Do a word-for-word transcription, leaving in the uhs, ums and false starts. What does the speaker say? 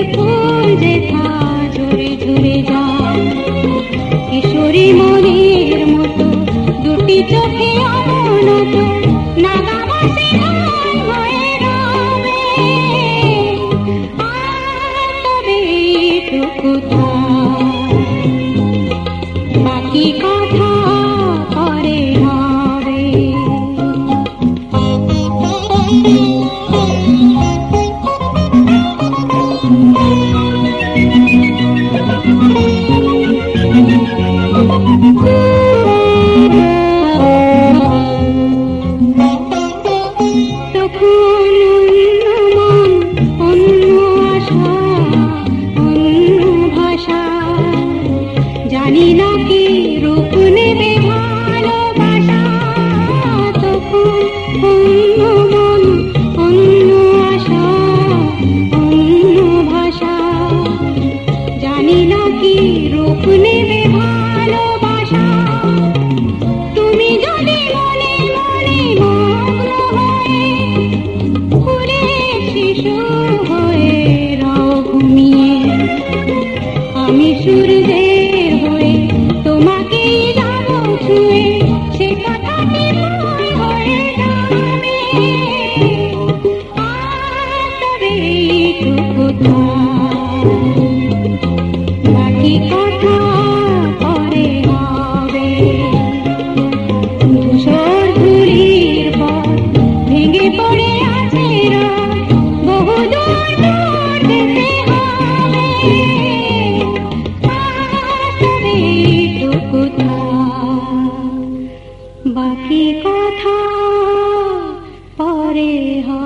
ফুল যেথা ঝরে ঝরে যায়, কিশোরী মনের মতো দুটি চোখে অবনত নাগা ভাসে গান হয়ে রবে। আর তবে এইটুকু বাকি কথা পরে হবে। জানি না কি রূপ নেবে ভালোবাসা, তখন অন্য মন অন্য আশা অন্য ভাষা। জানি না কি রূপ নেবে ভালোবাসা, তুমি যদি মনে মনে মগ্ন হয়ে ফুলের শিশু হয়ে রাও ঘুমিয়ে, আমি সূর্যের হয়ে তোমাকেই যাব ছুঁয়ে, সে কথাটি মনে হয়ে যাবে। আর তবে এইটুকু বাকি কথা পরে হবে। ধূসর ধুলির পথ ভেঙে পড়ে আছে রাত, বহু দূর দূর যেতে হবে। বাকি কথা পরে হয়।